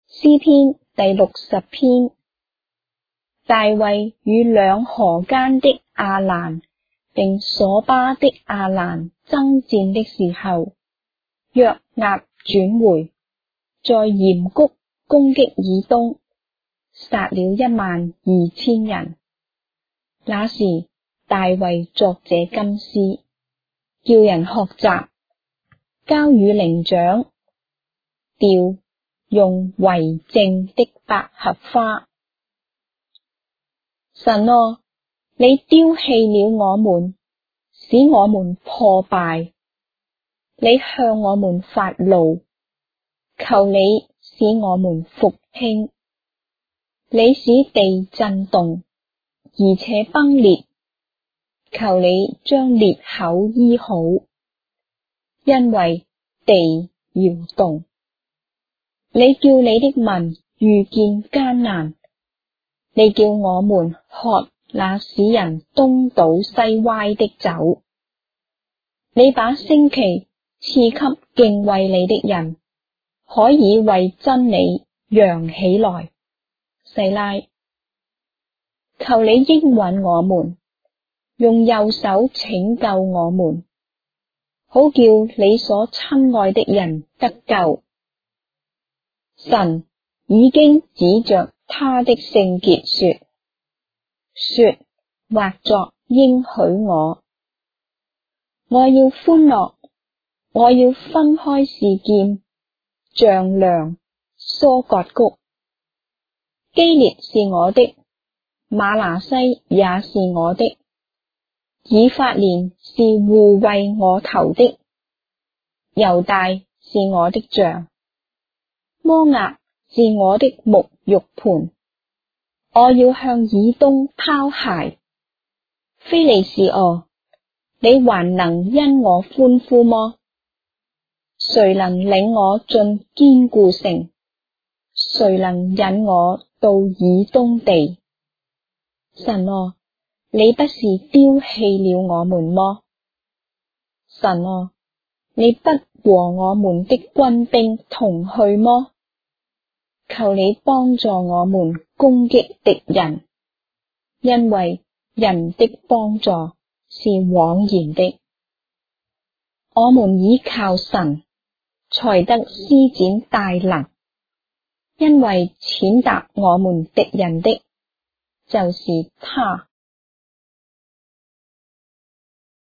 詩篇第60篇。大衛與兩河間的亞蘭並瑣巴的亞蘭爭戰的時候，約押轉回，在鹽谷攻擊以東，殺了12000人。那時大衛作這金詩，叫人學習，交與伶長，調用為淨的百合花。神啊，你丟棄了我們，使我們破敗。你向我們發怒，求你使我們復興。你使地震動，而且崩裂，求你將裂口醫好，因為地搖動。你叫你的民遇見艱難，你叫我們喝那使人東倒西歪的酒。你把升旗賜給敬畏你的人，可以為真理揚起來。西拉，求你應允我們，用右手拯救我們，好叫你所親愛的人得救。神已經指着他的聖潔說，或作應許我要歡樂，我要分開示劍，丈量疏割谷。基列是我的，瑪拿西也是我的，以法蓮是護衛我頭的，猶大是我的杖，摩押是我的沐浴盆。我要向以東拋鞋。非利士啊，你還能因我歡呼麼？誰能領我進堅固城？誰能引我到以東地？神啊，你不是丟棄了我們麼？神啊，你不和我們的軍兵同去麼？求你幫助我們攻擊敵人，因為人的幫助是枉然的。我們倚靠神，才得施展大能，因為踐踏我們敵人的，就是他。